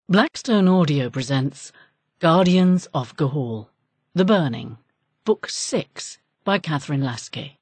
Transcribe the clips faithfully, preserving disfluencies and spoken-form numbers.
Blackstone Audio presents Guardians of Ga'Hoole, The Burning, Book six by Catherine Lasky.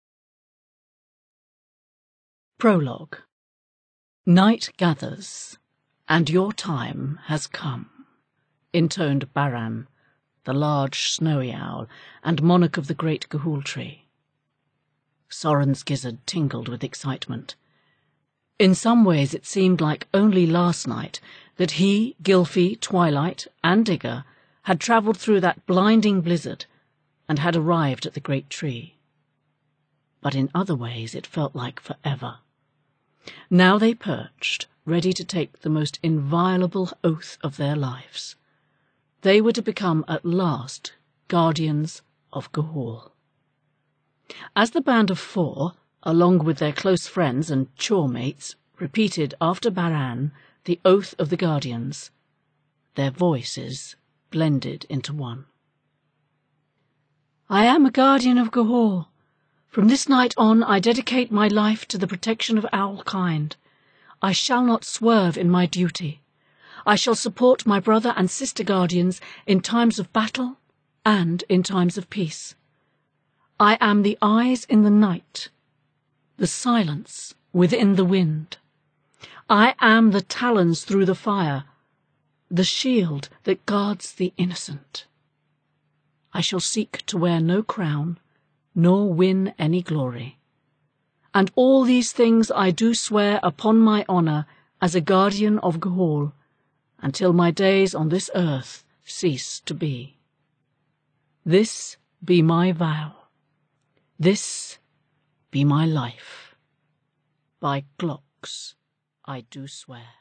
Prologue. Night gathers, and your time has come, intoned Baran, the large snowy owl and monarch of the great Ga'Hoole tree. Soren's gizzard tingled with excitement. In some ways it seemed like only last night that he, Gylfie, Twilight, and Digger had travelled through that blinding blizzard and had arrived at the great tree. But in other ways it felt like forever. Now they perched, ready to take the most inviolable oath of their lives. They were to become at last Guardians of Ga'Hoole. As the band of four, along with their close friends and chore-mates, repeated after Baran the oath of the Guardians, their voices blended into one. I am a Guardian of Ga'Hoole. From this night on I dedicate my life to the protection of owl kind. I shall not swerve in my duty. I shall support my brother and sister Guardians in times of battle and in times of peace. I am the eyes in the night, the silence within the wind. I am the talons through the fire, the shield that guards the innocent. I shall seek to wear no crown, nor win any glory. And all these things I do swear upon my honour as a Guardian of Ga'Hoole, until my days on this earth cease to be. This be my vow. This be my life. By Glocks I do swear.